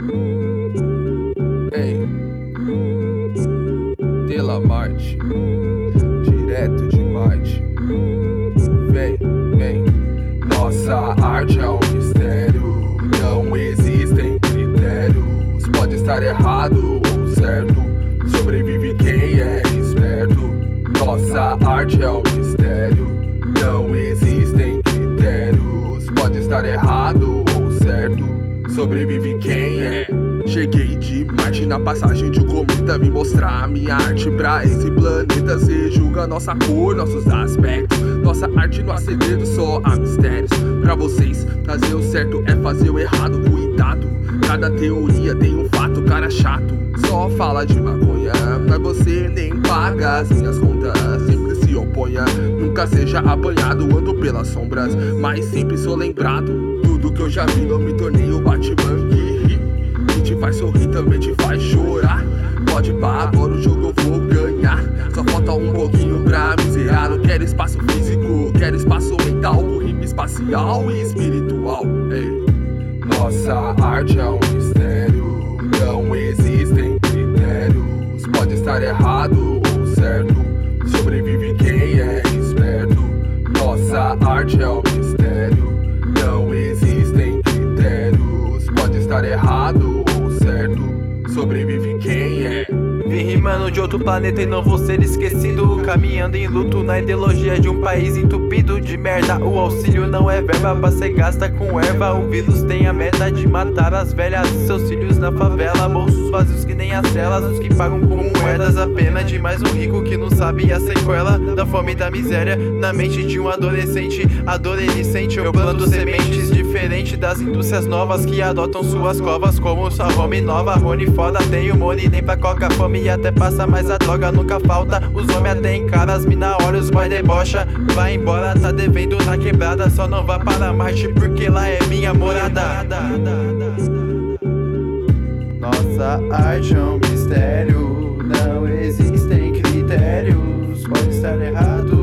Ei, Dela Marte, direto de Marte. Vem, vem. Nossa arte é um mistério, não existem critérios. Pode estar errado ou certo, sobrevive quem é esperto. Nossa arte é um mistério, não existem critérios. Pode estar errado ou certo, sobrevive quem é. Cheguei de Marte na passagem de um cometa, vim mostrar a minha arte pra esse planeta. Cê julga nossa cor, nossos aspectos. Nossa arte não há segredo, só há mistérios. Pra vocês, fazer o certo é fazer o errado, cuidado. Cada teoria tem um fato, cara chato. Só fala de maconha, mas você nem paga as minhas contas. Sempre se oponha, nunca seja apanhado. Ando pelas sombras, mas sempre sou lembrado. Tudo que eu já vi, não me tornei o Batman que ri. Que te faz sorrir, também te faz chorar. Pode pá, agora o jogo eu vou ganhar. Só falta um pouquinho pra me zerar. Não quero espaço físico, quero espaço mental, rima espacial e espiritual. Ei. Nossa arte é um mistério, não existem critérios. Pode estar errado ou certo, sobrevive quem é esperto. Nossa arte é um mistério, não existem critérios. Pode estar errado ou certo, sobrevive quem é. Vim rimando de outro planeta e não vou ser esquecido. Caminhando em luto na ideologia de um país entupido de merda. O auxílio não é verba pra ser gasta com erva. O vírus tem a meta de matar as velhas e seus filhos na favela. Bolsos vazios que nem as celas, os que pagam com moedas. A pena de mais um rico que não sabe a sequela da fome e da miséria na mente de um adolescente. A dor ele sente, eu planto sementes diferente das indústrias novas que adotam suas covas. Como sua home nova, Rony foda, tem o money nem pra coca, fome e até passa, mas a droga nunca falta. Os homens até encaram as mina, olha os boy debocha. Vai embora, tá devendo na quebrada. Só não vá para Marte porque lá é minha morada. Nossa arte é um mistério, não existem critérios. Pode estar errado